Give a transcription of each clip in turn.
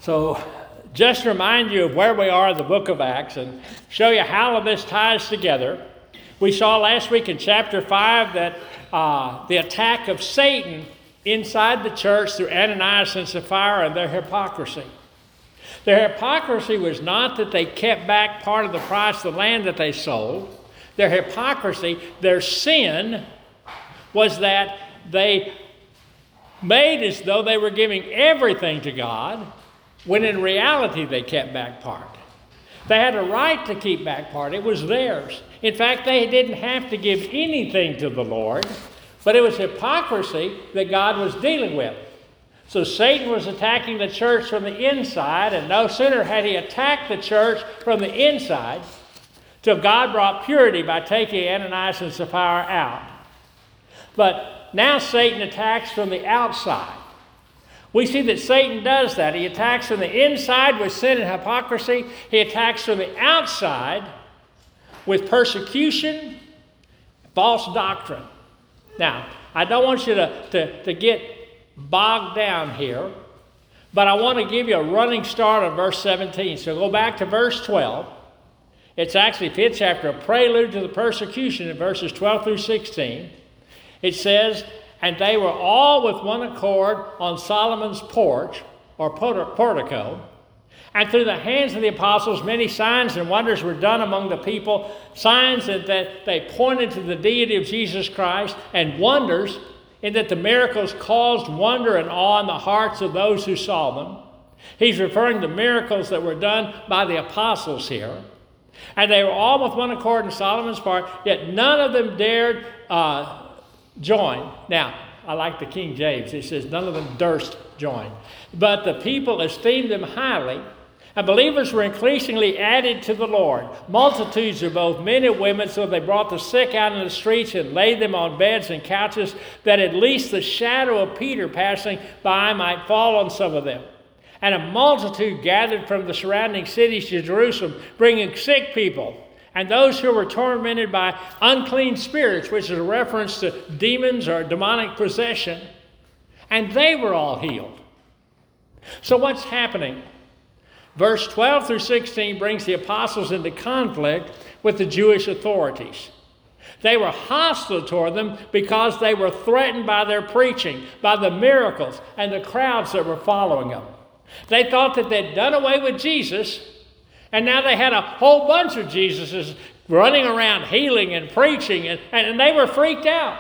So just to remind you of where we are in the book of Acts and show you how all of this ties together, we saw last week in chapter 5 that the attack of Satan inside the church through Ananias and Sapphira and their hypocrisy. Their hypocrisy was not that they kept back part of the price of the land that they sold. Their hypocrisy, their sin, was that they made as though they were giving everything to God, when in reality they kept back part. They had a right to keep back part. It was theirs. In fact, they didn't have to give anything to the Lord, but it was hypocrisy that God was dealing with. So Satan was attacking the church from the inside, and no sooner had he attacked the church from the inside till God brought purity by taking Ananias and Sapphira out. But now Satan attacks from the outside. We see that Satan does that. He attacks from the inside with sin and hypocrisy. He attacks from the outside with persecution, false doctrine. Now, I don't want you to get bogged down here, but I want to give you a running start on verse 17. So go back to verse 12. It's actually fifth chapter, a prelude to the persecution in verses 12 through 16. It says, "And they were all with one accord on Solomon's porch, or portico, and through the hands of the apostles many signs and wonders were done among the people, signs that they pointed to the deity of Jesus Christ, and wonders in that the miracles caused wonder and awe in the hearts of those who saw them." He's referring to miracles that were done by the apostles here. "And they were all with one accord in Solomon's porch, yet none of them dared join." Now, I like the King James. It says none of them durst join. "But the people esteemed them highly, and believers were increasingly added to the Lord. Multitudes of both men and women, so they brought the sick out in the streets and laid them on beds and couches, that at least the shadow of Peter passing by might fall on some of them. And a multitude gathered from the surrounding cities to Jerusalem, bringing sick people, and those who were tormented by unclean spirits," which is a reference to demons or demonic possession, "and they were all healed." So what's happening? Verse 12 through 16 brings the apostles into conflict with the Jewish authorities. They were hostile toward them because they were threatened by their preaching, by the miracles, and the crowds that were following them. They thought that they'd done away with Jesus, and now they had a whole bunch of Jesuses running around healing and preaching, and they were freaked out.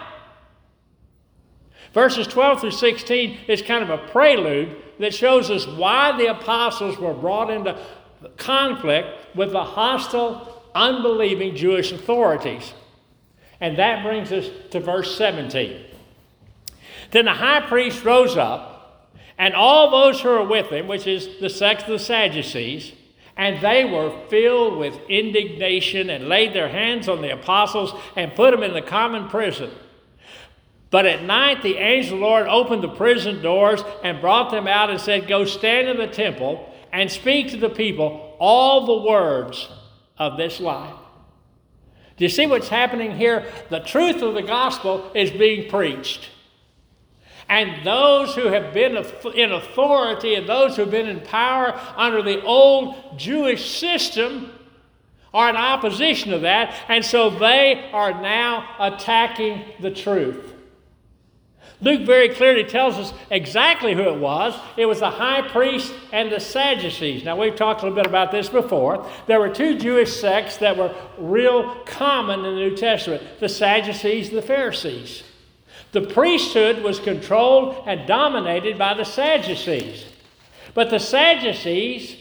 Verses 12 through 16 is kind of a prelude that shows us why the apostles were brought into conflict with the hostile, unbelieving Jewish authorities. And that brings us to verse 17. "Then the high priest rose up, and all those who were with him," which is the sect of the Sadducees, "and they were filled with indignation and laid their hands on the apostles and put them in the common prison. But at night the angel of the Lord opened the prison doors and brought them out and said, 'Go stand in the temple and speak to the people all the words of this life.'" Do you see what's happening here? The truth of the gospel is being preached. And those who have been in authority and those who have been in power under the old Jewish system are in opposition to that, and so they are now attacking the truth. Luke very clearly tells us exactly who it was. It was the high priest and the Sadducees. Now, we've talked a little bit about this before. There were two Jewish sects that were real common in the New Testament, the Sadducees and the Pharisees. The priesthood was controlled and dominated by the Sadducees. But the Sadducees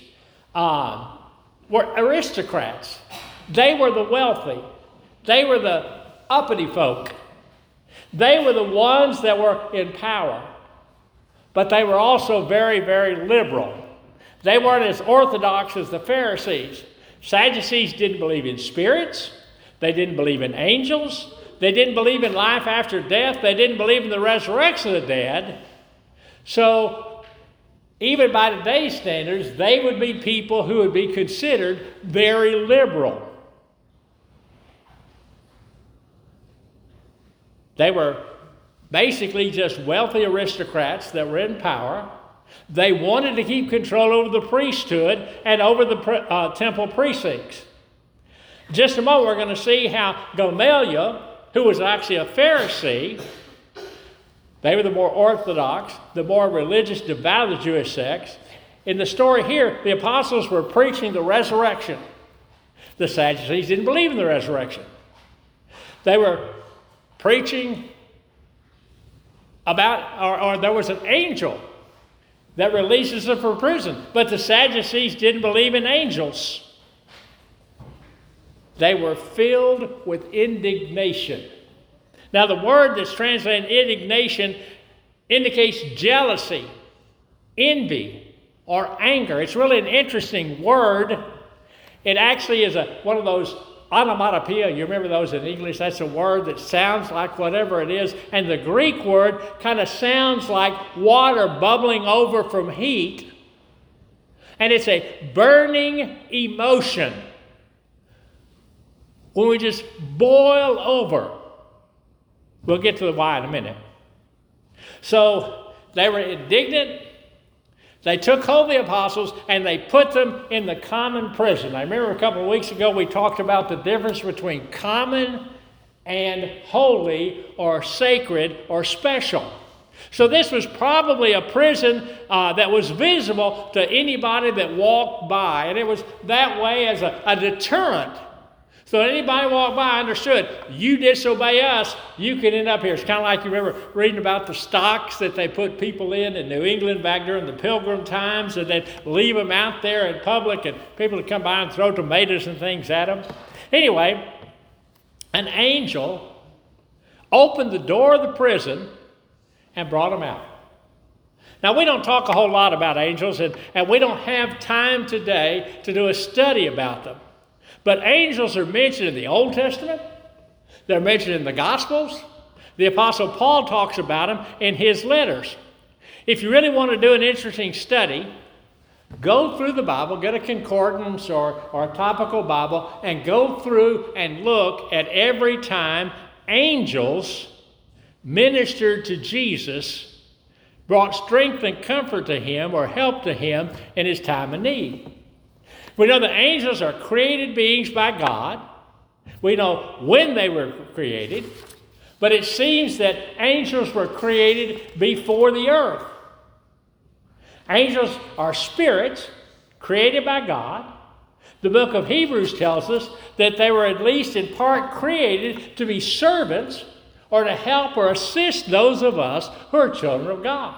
were aristocrats. They were the wealthy. They were the uppity folk. They were the ones that were in power. But they were also very, very liberal. They weren't as orthodox as the Pharisees. Sadducees didn't believe in spirits. They didn't believe in angels. They didn't believe in life after death. They didn't believe in the resurrection of the dead. So, even by today's standards, they would be people who would be considered very liberal. They were basically just wealthy aristocrats that were in power. They wanted to keep control over the priesthood and over the temple precincts. In just a moment, we're going to see how Gamaliel, who was actually a Pharisee, they were the more orthodox, the more religious, devout of the Jewish sects. In the story here, the apostles were preaching the resurrection. The Sadducees didn't believe in the resurrection. They were preaching about, or there was an angel that releases them from prison. But the Sadducees didn't believe in angels. They were filled with indignation. Now, the word that's translated indignation indicates jealousy, envy, or anger. It's really an interesting word. It actually is one of those onomatopoeia. You remember those in English? That's a word that sounds like whatever it is. And the Greek word kind of sounds like water bubbling over from heat. And it's a burning emotion. When we just boil over. We'll get to the why in a minute. So they were indignant. They took hold of the apostles and they put them in the common prison. I remember a couple of weeks ago we talked about the difference between common and holy or sacred or special. So this was probably a prison that was visible to anybody that walked by. And it was that way as a deterrent. So anybody walked by understood, you disobey us, you can end up here. It's kind of like you remember reading about the stocks that they put people in New England back during the Pilgrim times, and they'd leave them out there in public, and people would come by and throw tomatoes and things at them. Anyway, an angel opened the door of the prison and brought them out. Now, we don't talk a whole lot about angels, and we don't have time today to do a study about them. But angels are mentioned in the Old Testament. They're mentioned in the Gospels. The Apostle Paul talks about them in his letters. If you really want to do an interesting study, go through the Bible, get a concordance or a topical Bible, and go through and look at every time angels ministered to Jesus, brought strength and comfort to him or help to him in his time of need. We know the angels are created beings by God. We know when they were created. But it seems that angels were created before the earth. Angels are spirits created by God. The book of Hebrews tells us that they were at least in part created to be servants or to help or assist those of us who are children of God.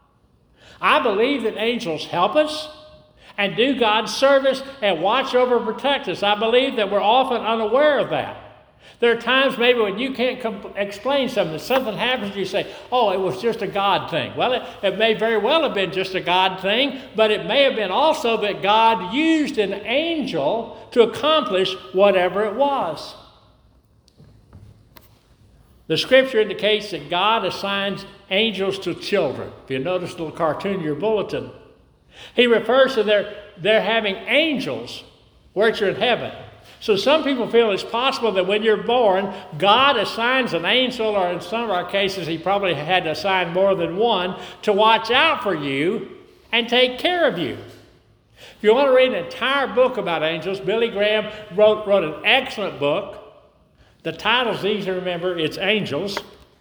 I believe that angels help us and do God's service and watch over and protect us. I believe that we're often unaware of that. There are times maybe when you can't explain something happens, you say, oh, it was just a God thing. Well, it may very well have been just a God thing, but it may have been also that God used an angel to accomplish whatever it was. The scripture indicates that God assigns angels to children. If you notice the little cartoon in your bulletin, he refers to their having angels which are in heaven. So some people feel it's possible that when you're born, God assigns an angel, or in some of our cases, he probably had to assign more than one, to watch out for you and take care of you. If you want to read an entire book about angels, Billy Graham wrote an excellent book. The title's easy to remember. It's Angels.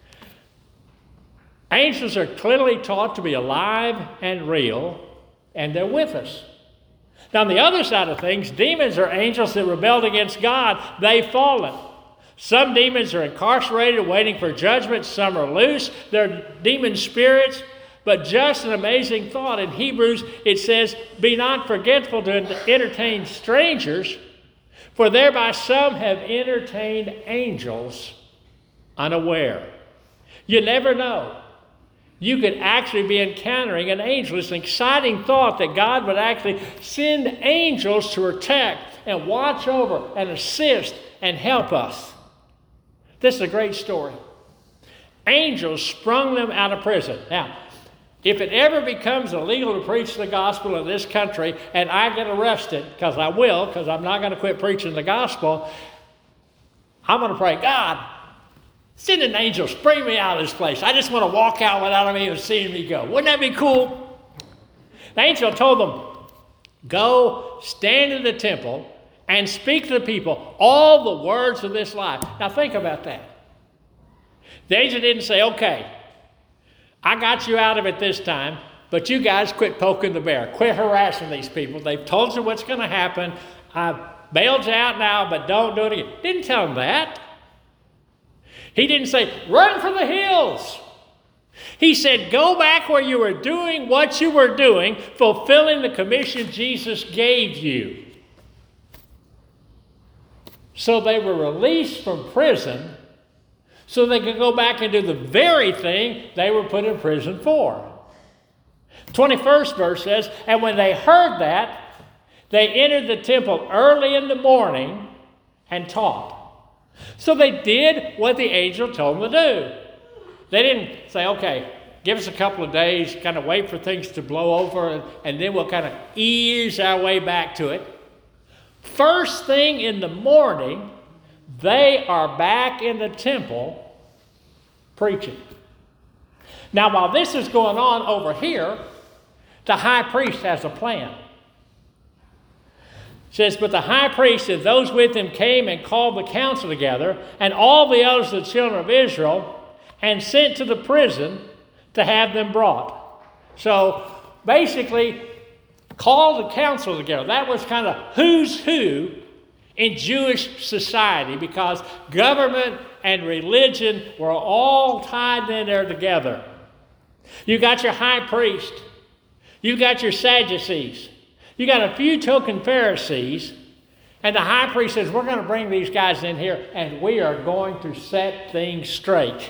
Angels are clearly taught to be alive and real, and they're with us. Now, on the other side of things, demons are angels that rebelled against God. They've fallen. Some demons are incarcerated, waiting for judgment. Some are loose. They're demon spirits. But just an amazing thought. In Hebrews, it says, be not forgetful to entertain strangers, for thereby some have entertained angels unaware. You never know. You could actually be encountering an angel. It's an exciting thought that God would actually send angels to protect and watch over and assist and help us. This is a great story. Angels sprung them out of prison. Now, if it ever becomes illegal to preach the gospel in this country and I get arrested, because I will, because I'm not going to quit preaching the gospel, I'm going to pray, God, send an angel, spring me out of this place. I just want to walk out without him even seeing me go. Wouldn't that be cool? The angel told them, go stand in the temple and speak to the people all the words of this life. Now think about that. The angel didn't say, okay, I got you out of it this time, but you guys quit poking the bear. Quit harassing these people. They've told you what's going to happen. I've bailed you out now, but don't do it again. Didn't tell them that. He didn't say, run for the hills. He said, go back where you were doing what you were doing, fulfilling the commission Jesus gave you. So they were released from prison so they could go back and do the very thing they were put in prison for. 21st verse says, and when they heard that, they entered the temple early in the morning and taught. So they did what the angel told them to do. They didn't say, okay, give us a couple of days, kind of wait for things to blow over, and then we'll kind of ease our way back to it. First thing in the morning, they are back in the temple preaching. Now, while this is going on over here, the high priest has a plan. It says, but the high priest and those with him came and called the council together, and all the elders of the children of Israel, and sent to the prison to have them brought. So basically, called the council together. That was kind of who's who in Jewish society, because government and religion were all tied in there together. You got your high priest. You got your Sadducees. You got a few token Pharisees. And the high priest says, we're going to bring these guys in here and we are going to set things straight.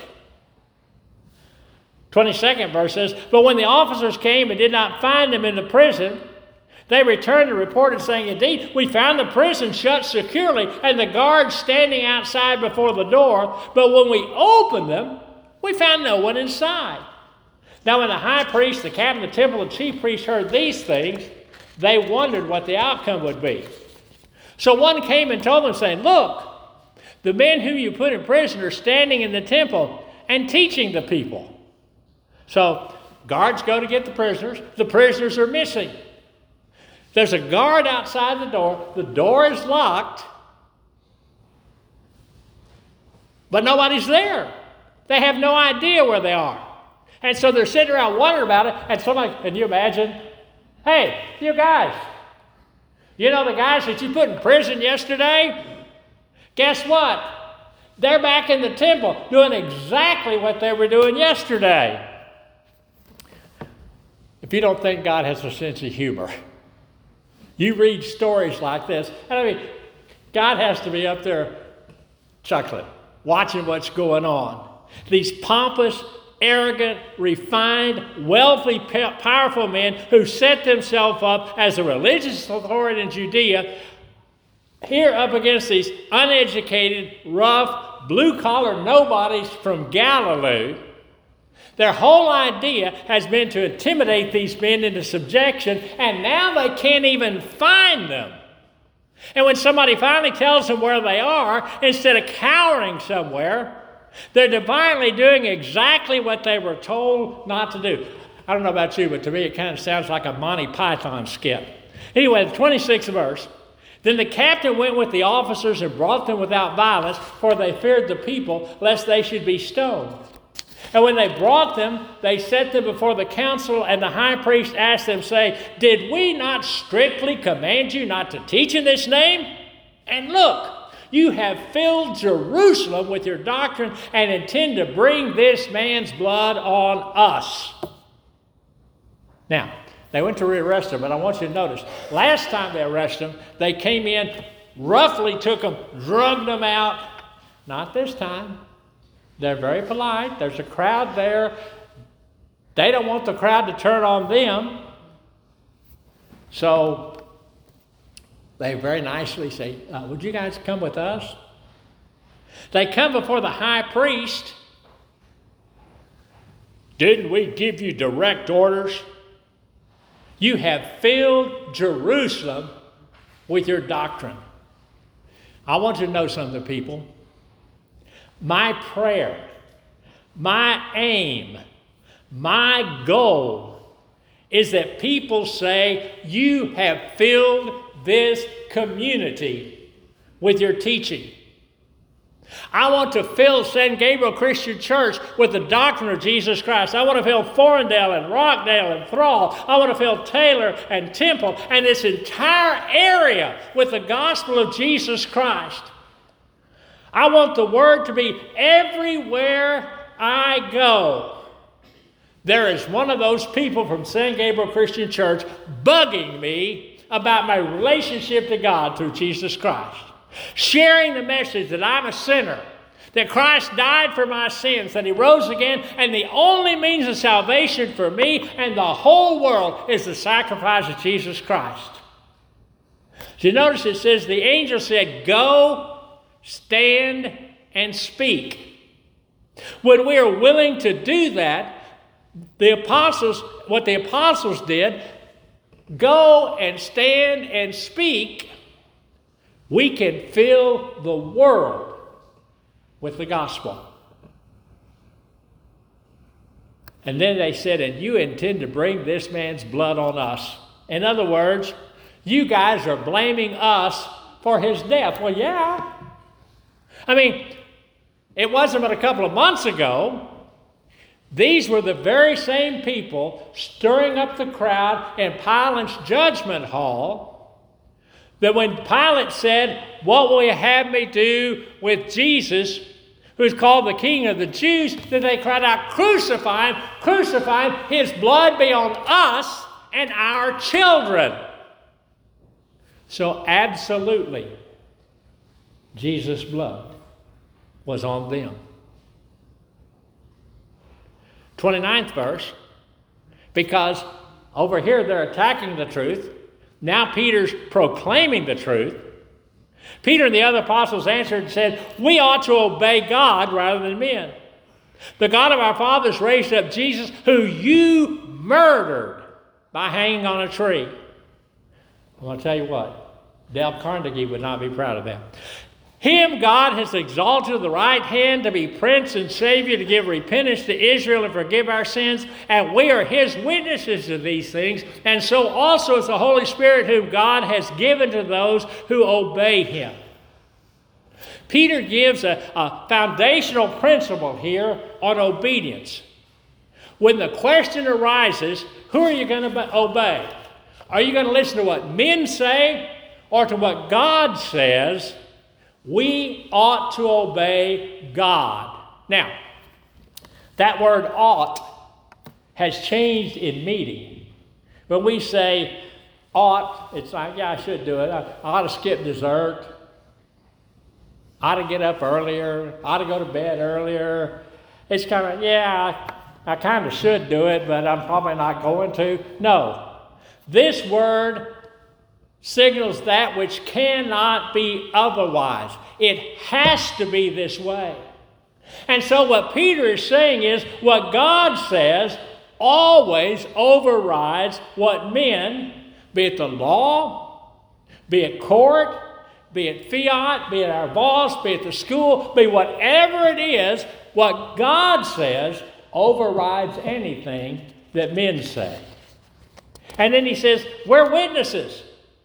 22nd verse says, but when the officers came and did not find them in the prison, they returned and reported, saying, indeed, we found the prison shut securely and the guards standing outside before the door. But when we opened them, we found no one inside. Now when the high priest, the captain of the temple, and chief priests heard these things, they wondered what the outcome would be. So one came and told them, saying, look, the men whom you put in prison are standing in the temple and teaching the people. So guards go to get the prisoners. The prisoners are missing. There's a guard outside the door. The door is locked. But nobody's there. They have no idea where they are. And so they're sitting around wondering about it. And somebody, can you imagine? Hey, you guys, you know the guys that you put in prison yesterday? Guess what? They're back in the temple doing exactly what they were doing yesterday. If you don't think God has a sense of humor, you read stories like this, and I mean, God has to be up there chuckling, watching what's going on. These pompous, arrogant, refined, wealthy, powerful men who set themselves up as a religious authority in Judea, here up against these uneducated, rough, blue-collar nobodies from Galilee. Their whole idea has been to intimidate these men into subjection, and now they can't even find them. And when somebody finally tells them where they are, instead of cowering somewhere, they're divinely doing exactly what they were told not to do. I don't know about you, but to me it kind of sounds like a Monty Python skit. Anyway, the 26th verse. Then the captain went with the officers and brought them without violence, for they feared the people, lest they should be stoned. And when they brought them, they set them before the council, and the high priest asked them, saying, did we not strictly command you not to teach in this name? And look, you have filled Jerusalem with your doctrine and intend to bring this man's blood on us. Now, they went to rearrest him, but I want you to notice, last time they arrested him, they came in, roughly took him, drugged him out. Not this time. They're very polite. There's a crowd there. They don't want the crowd to turn on them. So they very nicely say, would you guys come with us? They come before the high priest. Didn't we give you direct orders? You have filled Jerusalem with your doctrine. I want you to know something, people. My prayer, my aim, my goal is that people say, you have filled this community with your teaching. I want to fill San Gabriel Christian Church with the doctrine of Jesus Christ. I want to fill Forendale and Rockdale and Thrall. I want to fill Taylor and Temple and this entire area with the gospel of Jesus Christ. I want the word to be everywhere I go. There is one of those people from San Gabriel Christian Church bugging me about my relationship to God through Jesus Christ. Sharing the message that I'm a sinner, that Christ died for my sins, that he rose again, and the only means of salvation for me and the whole world is the sacrifice of Jesus Christ. So you notice it says the angel said, go, stand, and speak. When we are willing to do that, what the apostles did, go and stand and speak, we can fill the world with the gospel. And then they said, and you intend to bring this man's blood on us. In other words, you guys are blaming us for his death. Well, yeah. I mean, it wasn't but a couple of months ago, these were the very same people stirring up the crowd in Pilate's judgment hall, that when Pilate said, what will you have me do with Jesus, who's called the King of the Jews, that they cried out, crucify him, crucify him, his blood be on us and our children. So absolutely, Jesus' blood was on them. 29th verse, because over here they're attacking the truth. Now Peter's proclaiming the truth. Peter and the other apostles answered and said, we ought to obey God rather than men. The God of our fathers raised up Jesus, who you murdered by hanging on a tree. I'm going to tell you what, Dale Carnegie would not be proud of that. Him God has exalted to the right hand to be Prince and Savior, to give repentance to Israel and forgive our sins. And we are his witnesses to these things. And so also is the Holy Spirit, whom God has given to those who obey him. Peter gives a foundational principle here on obedience. When the question arises, who are you going to obey? Are you going to listen to what men say or to what God says? We ought to obey God. Now, that word ought has changed in meaning. When we say ought, it's like, yeah, I should do it. I ought to skip dessert. I ought to get up earlier. I ought to go to bed earlier. It's kind of, yeah, I kind of should do it, but I'm probably not going to. No. This word signals that which cannot be otherwise. It has to be this way. And so what Peter is saying is, what God says always overrides what men, be it the law, be it court, be it fiat, be it our boss, be it the school, be whatever it is, what God says overrides anything that men say. And then he says, we're witnesses.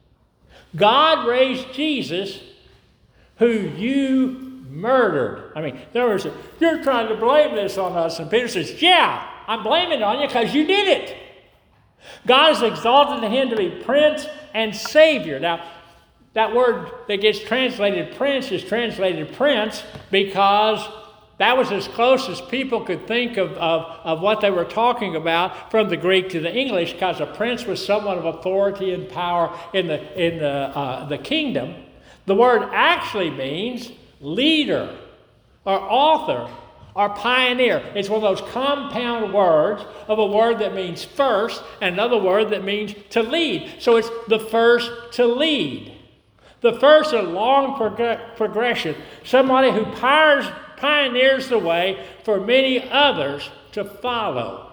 God raised Jesus, who you murdered. I mean, in other words, you're trying to blame this on us. And Peter says, yeah, I'm blaming it on you because you did it. God has exalted him to be Prince and Savior. Now, that word that gets translated Prince is translated Prince because that was as close as people could think of what they were talking about from the Greek to the English, because a prince was someone of authority and power in the kingdom. The word actually means leader or author or pioneer. It's one of those compound words of a word that means first and another word that means to lead. So it's the first to lead. The first a long progression. Somebody who pioneers the way for many others to follow.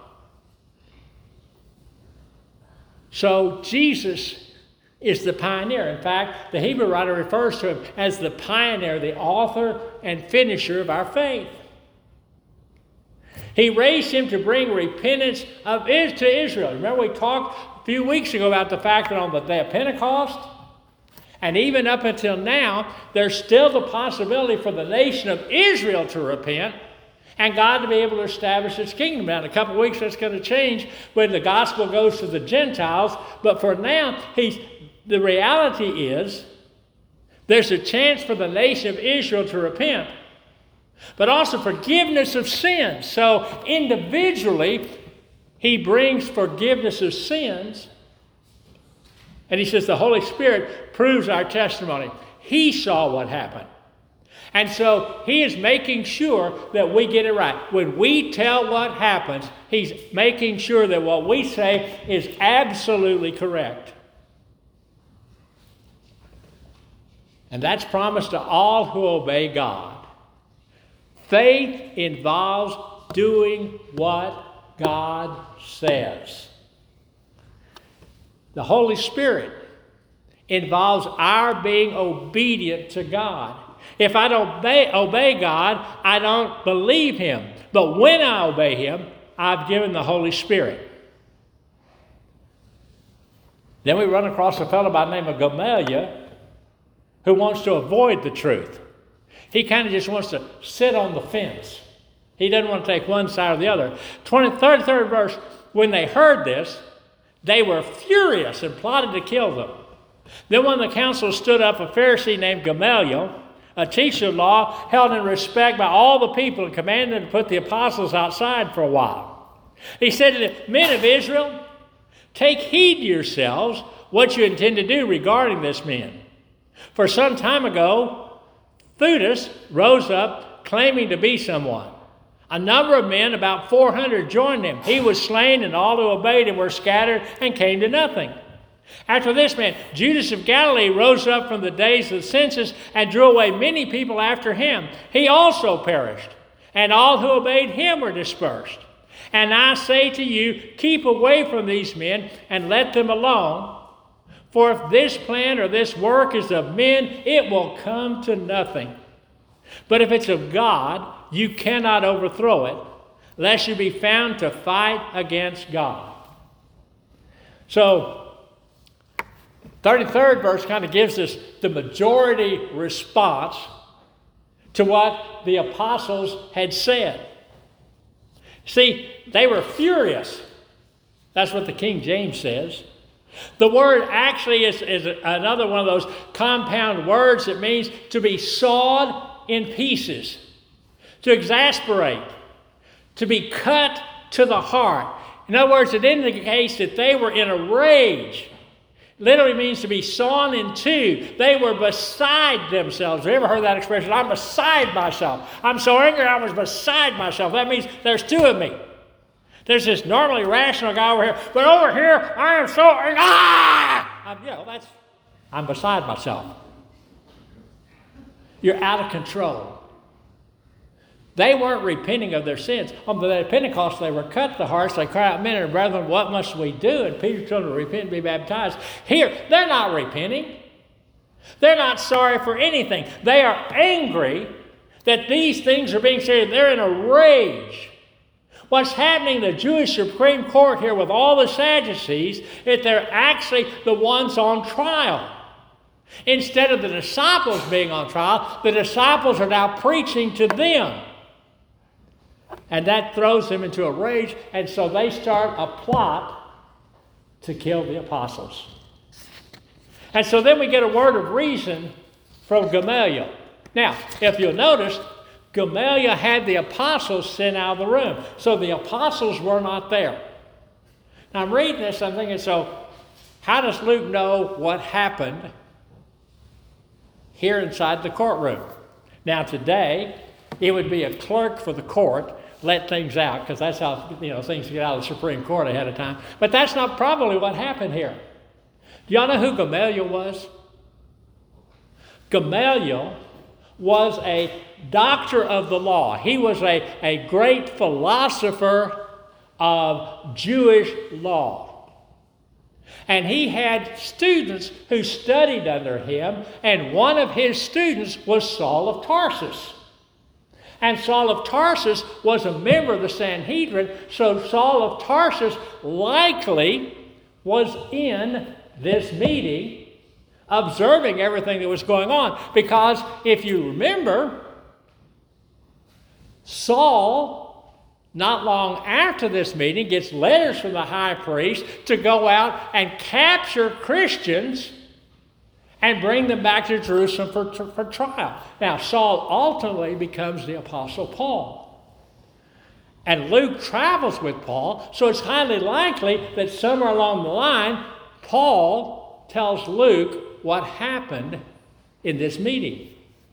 So Jesus is the pioneer. In fact, the Hebrew writer refers to him as the pioneer, the author and finisher of our faith. He raised him to bring repentance to Israel. Remember we talked a few weeks ago about the fact that on the day of Pentecost, and even up until now, there's still the possibility for the nation of Israel to repent and God to be able to establish His kingdom. Now, in a couple of weeks, that's going to change when the gospel goes to the Gentiles. But for now, the reality is there's a chance for the nation of Israel to repent, but also forgiveness of sins. So individually, He brings forgiveness of sins. And He says the Holy Spirit proves our testimony. He saw what happened. And so He is making sure that we get it right. When we tell what happens, He's making sure that what we say is absolutely correct. And that's promised to all who obey God. Faith involves doing what God says. The Holy Spirit involves our being obedient to God. If I don't obey God, I don't believe Him. But when I obey Him, I've given the Holy Spirit. Then we run across a fellow by the name of Gamaliel who wants to avoid the truth. He kind of just wants to sit on the fence. He doesn't want to take one side or the other. 33rd verse, when they heard this, they were furious and plotted to kill them. Then one of the council stood up, a Pharisee named Gamaliel, a teacher of law, held in respect by all the people, and commanded to put the apostles outside for a while. He said to the men of Israel, "Take heed to yourselves what you intend to do regarding this man. For some time ago, Theudas rose up claiming to be someone. A number of men, about 400, joined him. He was slain, and all who obeyed him were scattered and came to nothing. After this man, Judas of Galilee rose up from the days of the census and drew away many people after him. He also perished, and all who obeyed him were dispersed. And I say to you, keep away from these men and let them alone. For if this plan or this work is of men, it will come to nothing. But if it's of God, you cannot overthrow it, lest you be found to fight against God." So, 33rd verse kind of gives us the majority response to what the apostles had said. See, they were furious. That's what the King James says. The word actually is another one of those compound words that means to be sawed in pieces, to exasperate, to be cut to the heart. In other words, it indicates that they were in a rage. Literally means to be sawn in two. They were beside themselves. Have you ever heard that expression? I'm beside myself. I'm so angry I was beside myself. That means there's two of me. There's this normally rational guy over here, but over here I am so angry. I'm beside myself. You're out of control. They weren't repenting of their sins. On the day of Pentecost, they were cut to the hearts. They cried out, "Men and brethren, what must we do?" And Peter told them to repent and be baptized. Here, they're not repenting. They're not sorry for anything. They are angry that these things are being said. They're in a rage. What's happening in the Jewish Supreme Court here with all the Sadducees is they're actually the ones on trial. Instead of the disciples being on trial, the disciples are now preaching to them. And that throws them into a rage, and so they start a plot to kill the apostles. And so then we get a word of reason from Gamaliel. Now, if you'll notice, Gamaliel had the apostles sent out of the room. So the apostles were not there. Now I'm reading this, I'm thinking, so how does Luke know what happened here inside the courtroom? Now today, it would be a clerk for the court let things out, because that's how things get out of the Supreme Court ahead of time. But that's not probably what happened here. Do y'all know who Gamaliel was? Gamaliel was a doctor of the law. He was a great philosopher of Jewish law. And he had students who studied under him, and one of his students was Saul of Tarsus. And Saul of Tarsus was a member of the Sanhedrin, so Saul of Tarsus likely was in this meeting observing everything that was going on. Because if you remember, Saul, not long after this meeting, gets letters from the high priest to go out and capture Christians and bring them back to Jerusalem for trial. Now, Saul ultimately becomes the Apostle Paul. And Luke travels with Paul, so it's highly likely that somewhere along the line, Paul tells Luke what happened in this meeting.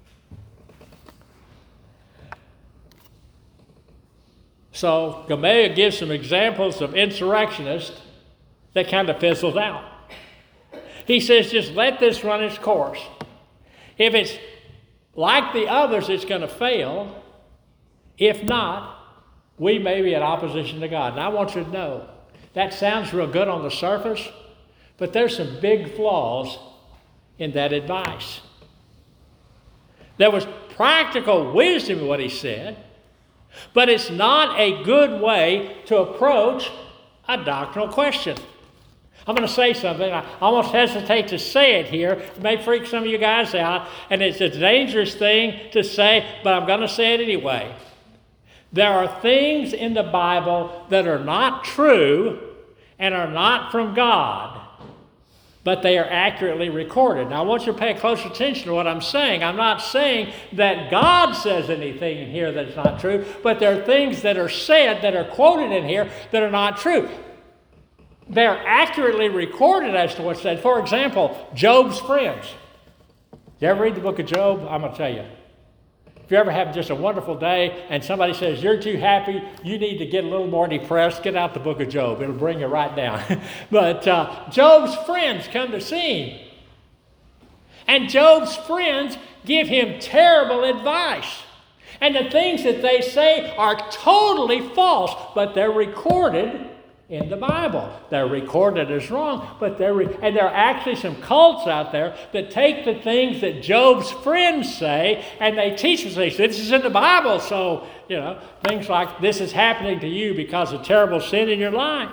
So Gamaliel gives some examples of insurrectionists that kind of fizzles out. He says, just let this run its course. If it's like the others, it's going to fail. If not, we may be in opposition to God. And I want you to know, that sounds real good on the surface, but there's some big flaws in that advice. There was practical wisdom in what he said, but it's not a good way to approach a doctrinal question. I'm going to say something. I almost hesitate to say it here. It may freak some of you guys out, and it's a dangerous thing to say, but I'm going to say it anyway. There are things in the Bible that are not true and are not from God, but they are accurately recorded. Now, I want you to pay close attention to what I'm saying. I'm not saying that God says anything in here that's not true, but there are things that are said, that are quoted in here, that are not true. They're accurately recorded as to what's said. For example, Job's friends. You ever read the book of Job? I'm going to tell you. If you ever have just a wonderful day and somebody says, you're too happy, you need to get a little more depressed, get out the book of Job. It'll bring you right down. But Job's friends come to see him. And Job's friends give him terrible advice. And the things that they say are totally false, but they're recorded in the Bible. They're recorded as wrong, but and there are actually some cults out there that take the things that Job's friends say and they teach us. They say, this is in the Bible, so, things like this is happening to you because of terrible sin in your life.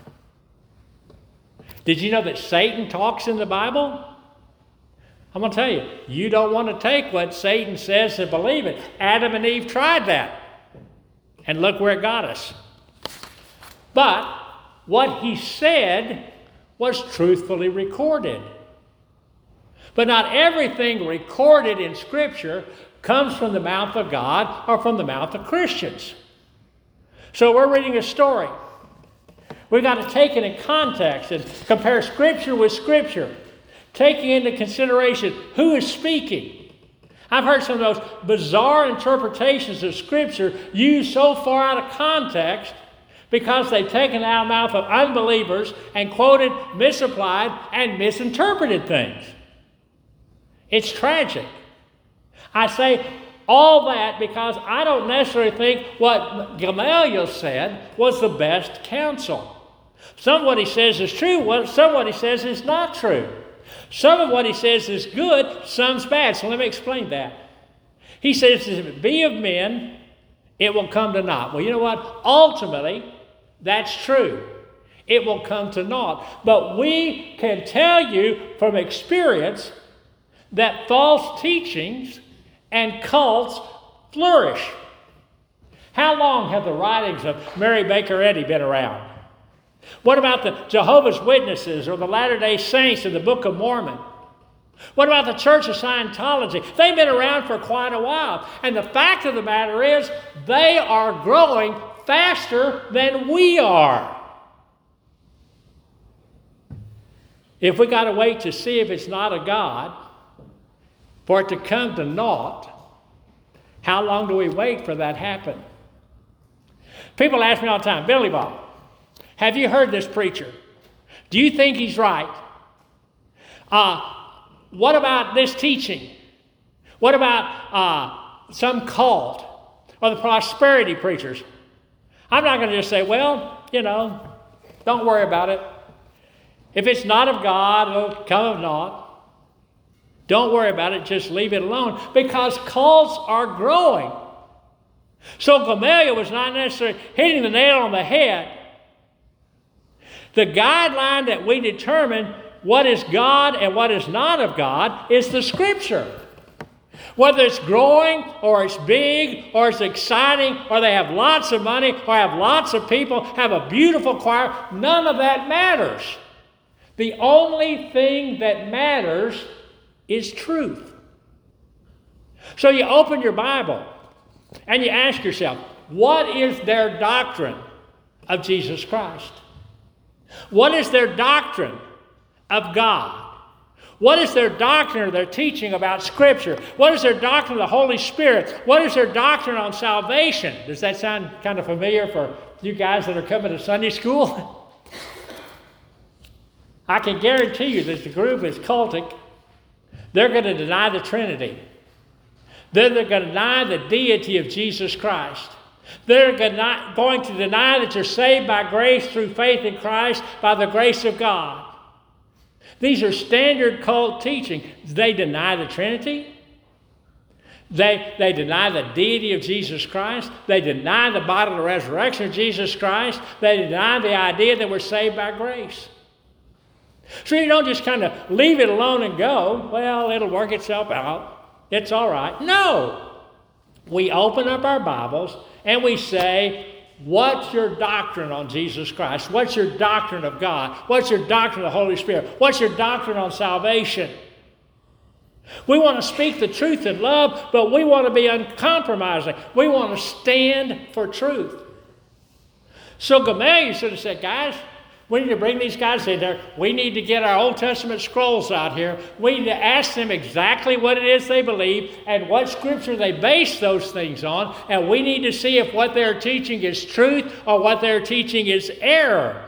Did you know that Satan talks in the Bible? I'm going to tell you, you don't want to take what Satan says and believe it. Adam and Eve tried that, and look where it got us. But what he said was truthfully recorded. But not everything recorded in Scripture comes from the mouth of God or from the mouth of Christians. So we're reading a story. We've got to take it in context and compare Scripture with Scripture, taking into consideration who is speaking. I've heard some of those bizarre interpretations of Scripture used so far out of context because they've taken it out of the mouth of unbelievers and quoted, misapplied, and misinterpreted things. It's tragic. I say all that because I don't necessarily think what Gamaliel said was the best counsel. Some of what he says is true, some of what he says is not true. Some of what he says is good, some's bad. So let me explain that. He says, if it be of men, it will come to naught. Well, you know what? Ultimately, that's true. It will come to naught. But we can tell you from experience that false teachings and cults flourish. How long have the writings of Mary Baker Eddy been around? What about the Jehovah's Witnesses or the Latter-day Saints in the Book of Mormon? What about the Church of Scientology? They've been around for quite a while. And the fact of the matter is, they are growing faster than we are. If we got to wait to see if it's not a God for it to come to naught, how long do we wait for that to happen? People ask me all the time, Billy Bob, have you heard this preacher? Do you think he's right? What about this teaching? What about some cult or the prosperity preachers? I'm not going to just say, well, don't worry about it. If it's not of God, it'll come of naught. Don't worry about it. Just leave it alone. Because cults are growing. So Gamaliel was not necessarily hitting the nail on the head. The guideline that we determine what is God and what is not of God is the Scripture. Whether it's growing or it's big or it's exciting or they have lots of money or have lots of people, have a beautiful choir, none of that matters. The only thing that matters is truth. So you open your Bible and you ask yourself, what is their doctrine of Jesus Christ? What is their doctrine of God? What is their doctrine or their teaching about Scripture? What is their doctrine of the Holy Spirit? What is their doctrine on salvation? Does that sound kind of familiar for you guys that are coming to Sunday school? I can guarantee you that the group is cultic. They're going to deny the Trinity. They're going to deny the deity of Jesus Christ. They're going to deny that you're saved by grace through faith in Christ by the grace of God. These are standard cult teaching. They deny the Trinity. They deny the deity of Jesus Christ. They deny the bodily resurrection of Jesus Christ. They deny the idea that we're saved by grace. So you don't just kind of leave it alone and go, well, it'll work itself out. It's all right. No. We open up our Bibles and we say, what's your doctrine on Jesus Christ? What's your doctrine of God? What's your doctrine of the Holy Spirit? What's your doctrine on salvation? We want to speak the truth in love, but we want to be uncompromising. We want to stand for truth. So Gamaliel should have said, guys, we need to bring these guys in there. We need to get our Old Testament scrolls out here. We need to ask them exactly what it is they believe and what Scripture they base those things on. And we need to see if what they're teaching is truth or what they're teaching is error.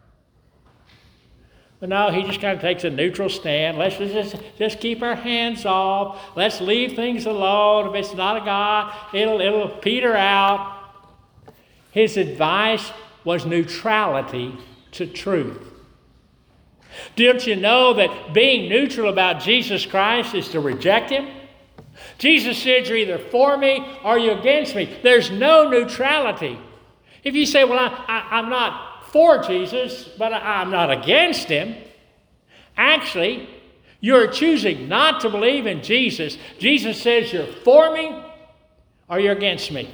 But no, he just kind of takes a neutral stand. Let's just keep our hands off. Let's leave things alone. If it's not a God, it'll peter out. His advice was neutrality to truth. Don't you know that being neutral about Jesus Christ is to reject him? Jesus said, you're either for me or you're against me. There's no neutrality. If you say, well, I'm not for Jesus, but I'm not against him, actually, you're choosing not to believe in Jesus. Jesus says you're for me or you're against me.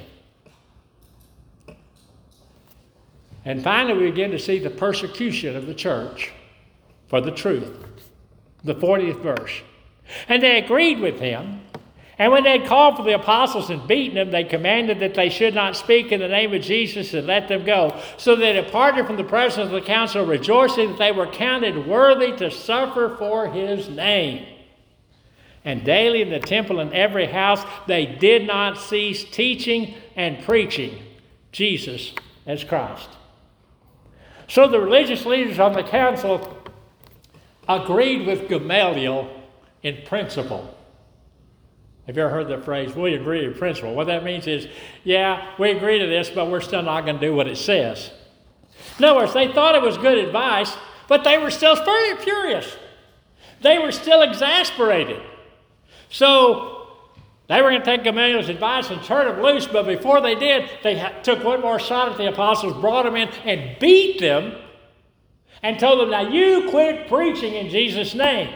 And finally, we begin to see the persecution of the church for the truth. The 40th verse. And they agreed with him. And when they had called for the apostles and beaten them, they commanded that they should not speak in the name of Jesus and let them go. So they departed from the presence of the council, rejoicing that they were counted worthy to suffer for his name. And daily in the temple and every house, they did not cease teaching and preaching Jesus as Christ. So the religious leaders on the council agreed with Gamaliel in principle. Have you ever heard the phrase, we agree in principle? What that means is, yeah, we agree to this, but we're still not going to do what it says. In other words, they thought it was good advice, but they were still very furious. They were still exasperated. So they were going to take Gamaliel's advice and turn him loose, but before they did, they took one more shot at the apostles, brought them in, and beat them, and told them, now you quit preaching in Jesus' name.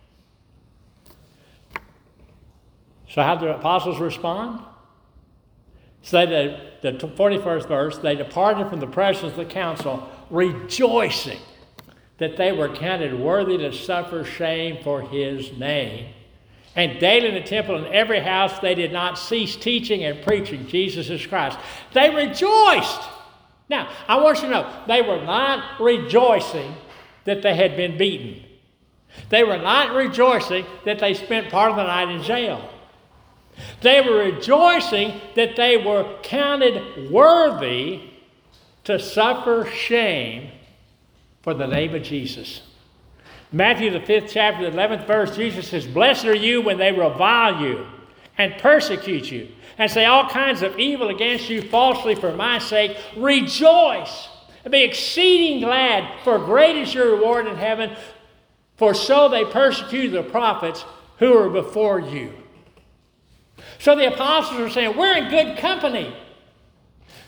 So how did the apostles respond? So the 41st verse, they departed from the presence of the council, rejoicing that they were counted worthy to suffer shame for his name. And daily in the temple and every house they did not cease teaching and preaching Jesus as Christ. They rejoiced. Now, I want you to know, they were not rejoicing that they had been beaten. They were not rejoicing that they spent part of the night in jail. They were rejoicing that they were counted worthy to suffer shame for the name of Jesus. Matthew, the 5th chapter, the 11th verse, Jesus says, blessed are you when they revile you and persecute you and say all kinds of evil against you falsely for my sake. Rejoice and be exceeding glad, for great is your reward in heaven, for so they persecuted the prophets who were before you. So the apostles are saying, we're in good company.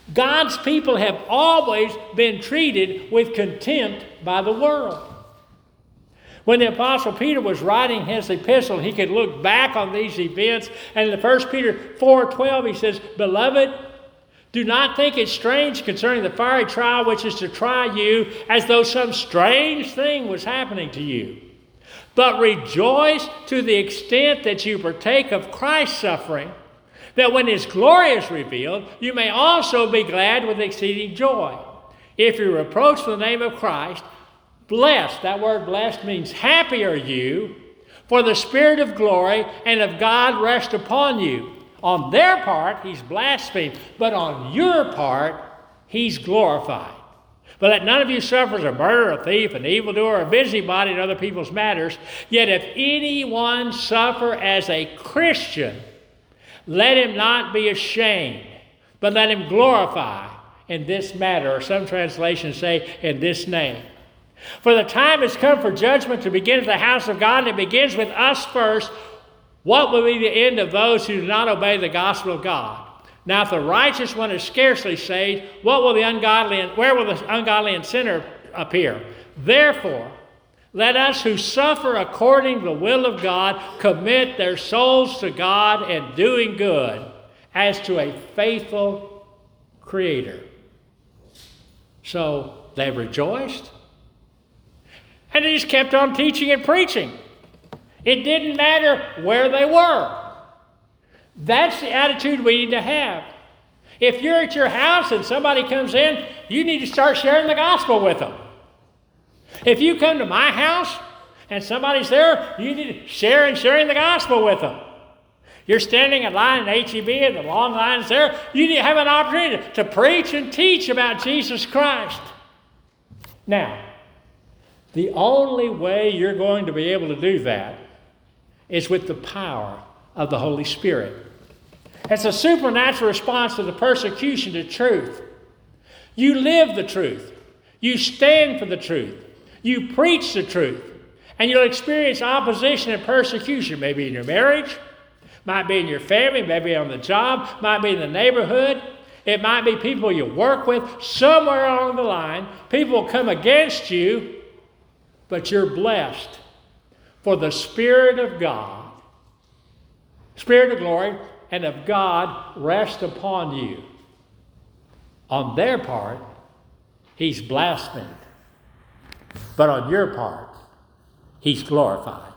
God's people have always been treated with contempt by the world. When the Apostle Peter was writing his epistle, he could look back on these events. And in 1 Peter 4:12, he says, "Beloved, do not think it strange concerning the fiery trial which is to try you, as though some strange thing was happening to you. But rejoice to the extent that you partake of Christ's suffering, that when his glory is revealed, you may also be glad with exceeding joy. If you reproach the name of Christ, blessed," that word blessed means happy are you, "for the Spirit of glory and of God rest upon you." On their part, he's blasphemed, but on your part, he's glorified. "But let none of you suffer as a murderer, a thief, an evildoer, a busybody in other people's matters. Yet if anyone suffer as a Christian, let him not be ashamed, but let him glorify in this matter," or some translations say, "in this name. For the time has come for judgment to begin at the house of God, and it begins with us first. What will be the end of those who do not obey the gospel of God? Now if the righteous one is scarcely saved, where will the ungodly and sinner appear? Therefore, let us who suffer according to the will of God commit their souls to God in doing good, as to a faithful Creator." So they rejoiced, and they just kept on teaching and preaching. It didn't matter where they were. That's the attitude we need to have. If you're at your house and somebody comes in, you need to start sharing the gospel with them. If you come to my house and somebody's there, you need to sharing the gospel with them. You're standing in line at H-E-B and the long line's there, you need to have an opportunity to preach and teach about Jesus Christ. Now, the only way you're going to be able to do that is with the power of the Holy Spirit. It's a supernatural response to the persecution to truth. You live the truth. You stand for the truth. You preach the truth. And you'll experience opposition and persecution, maybe in your marriage, might be in your family, maybe on the job, might be in the neighborhood. It might be people you work with. Somewhere along the line, people will come against you, but you're blessed. For the Spirit of God, Spirit of glory, and of God rest upon you. On their part, he's blasphemed. But on your part, he's glorified.